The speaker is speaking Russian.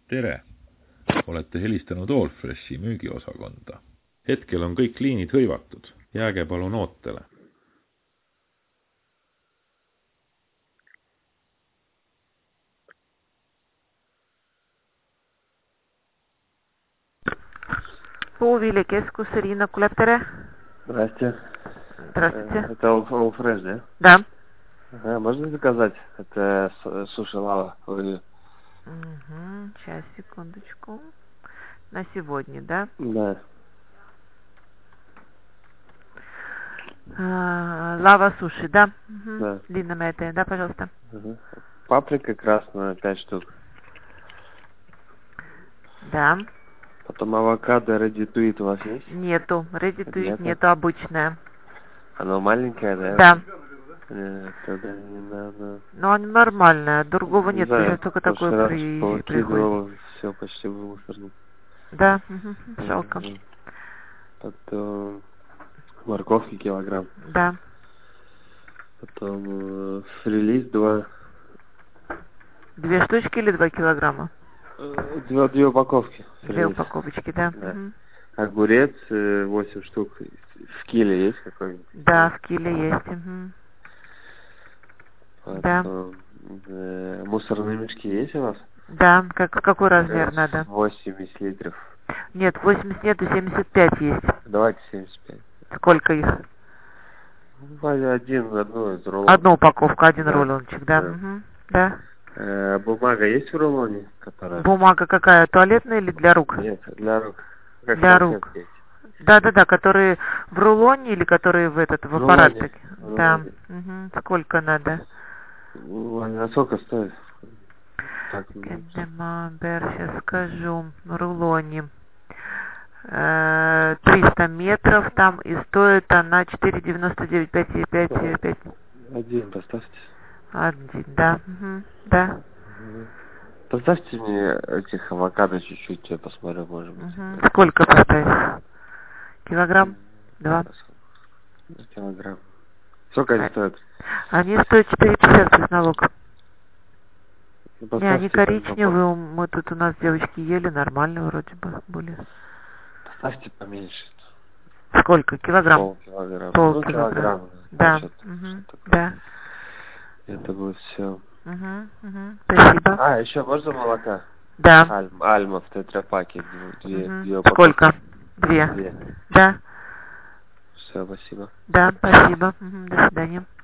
Tere! Olete helistanud Allfreshi müügiosakonda. Hetkel on kõik liinid hõivatud. Jääge palun ootele. Puuviljakeskus, Ирина Кулеб, tere. Здрасте. Здравствуйте. Это Allfresh, да? Да. Ага, можно заказать? Это суши-лава. Угу. Сейчас, секундочку. На сегодня, да? Да. Лава суши, да? Угу. Да. Длинномятая, да, пожалуйста. Угу. Паприка красная, 5 штук. Да. Потом авокадо Ready to Eat у вас есть? Нету. Ready to eat нету, обычная. Она маленькая, да? Да. Тогда не надо. Но она нормальная, другого Не нет, знаю, уже только такой приходит. Все почти в мусорник. Да, угу. Жалко. Потом морковки килограмм. Да. Потом фрилист 2. 2 штучки или 2 килограмма? 2 упаковки. 2 упаковочки, да. Да. Угу. Огурец 8 штук. В киле есть какой-нибудь? Да, в киле есть. Угу. Потом, да. Мусорные мешки есть у вас? Да. Какой размер надо? 80 литров. Нет, 80 нету, 75 есть. Давайте 75. Сколько их? Одну из рулонов. Одну упаковку, один да. рулончик, да. Да. Угу. Да. Бумага есть в рулоне? Которая... Бумага какая? Туалетная или для рук? Нет, для рук. Как для рук. есть. Да, которые в рулоне или которые в аппарат? Да. Угу. Сколько надо? А сколько стоит? Так, сейчас скажу. В рулоне. 300 метров там, и стоит она 4,99, 5,5. Один поставьте. Один, да. Угу. Да. Поставьте мне этих авокадо чуть-чуть, я посмотрю, может быть. Угу. Сколько поставить? Килограмм? 2. Килограмм. Сколько они стоят? Они стоят 4,50 без налога. Не, они коричневые, мы тут у нас девочки ели, нормальные вроде бы были. Поставьте поменьше. Сколько? Килограмм? Полкилограмма. Полкилограмма. Да. Угу. Да. Это будет все. Угу. Спасибо. Еще можно молока? Да. Альма в тетрапаке. 2 Сколько? 2. Да. Все, спасибо. Да, спасибо. До свидания.